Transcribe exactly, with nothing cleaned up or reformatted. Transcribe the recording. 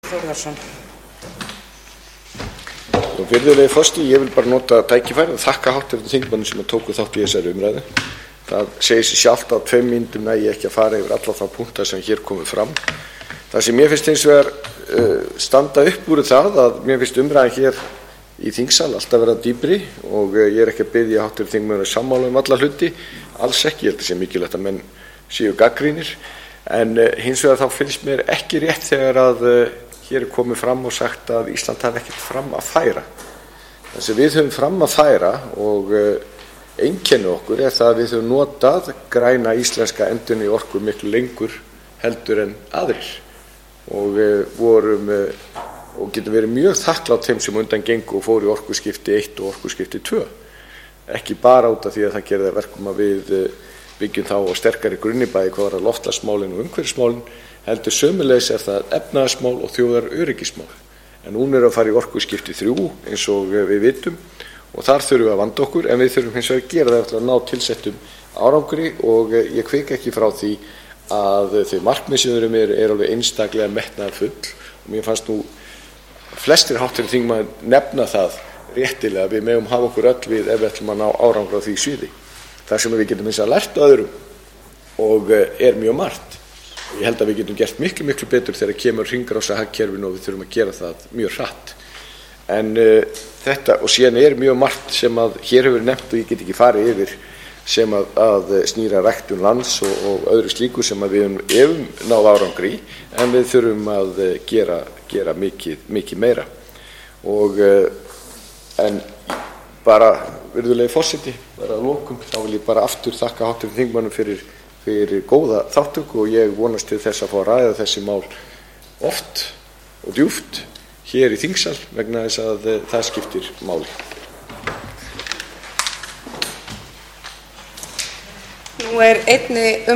Þórðarson. Virðulegi forseti, ég vil bara nota tækifærið og þakka háttvirtum þingmönnum sem tóku þátt í þessari umræðu. Það segir sig sjálft að á tveim mínútum nægi ekki að fara yfir alla þá punkta sem hér komu fram. Það sem mér finnst hins vegar uh, standa upp úr það að mér finnst umræðan hér í þingsal alltaf vera dýpri og uh, ég er ekki að biðja háttvirtum þingmönnum sammála um alla hluti, alls ekki, ég held að sé mikilvægt að menn séu gagnrýnir, en uh, hins vegar þá finnst mér ekki rétt þegar að uh, hér er komið fram og sagt að Ísland hafi ekkert fram að færa. Það sem við höfum fram að færa og uh, einkenni okkur er það að við höfum notað græna íslenska endurnýjanlega orku miklu lengur heldur en aðrir og uh, vorum uh, og getum verið mjög þakklátt þeim sem undan gengu og fóru í orkuskipti eitt og orkuskipti tvö. Ekki bara út af því að það gerði að verkum að við uh, byggjum þá á sterkari grunni bæði hvað var að loftslagsmálin og umhverfismálin, heldur sömuleiðis er það efnahagsmál og þjóðaröryggismál. En núna er að fara í orkuskipti þrjú eins og við vitum og þar þurfum við að vanda okkur, en við þurfum hins vegar að gera það til að ná tilsettum árangri og ég hvik ekki frá því að þau markmið sem við erum er, er alveg einstaklega metnaðarfull og mér fannst nú flestir háttvirtir þingmenn nefna það réttilega að við megum hafa okkur öll við ef við ætlum að ná árangri á því sviði. Það sem við getum hins vegar lært á öðrum og er mjög margt. Ég held að við getum gert miklu, miklu betur þegar kemur hringrásarhagkerfinu og við þurfum að gera það mjög hratt. En uh, þetta, og síðan er mjög margt sem að hér hefur nefnt og ég get ekki farið yfir sem að, að snýra ræktun lands og, og öðru slíku sem að við hefum náð árangri í, en við þurfum að gera, gera mikið, mikið meira. Og, uh, en bara, virðulegi forseti, bara að lokum, þá vil ég bara aftur þakka háttvirtum þingmönnum fyrir fyrir góða þáttöku og ég vonast til þess að fá að ræða þessi mál oft og djúpt hér í þingsal vegna þess að það skiptir máli. Nú er einni um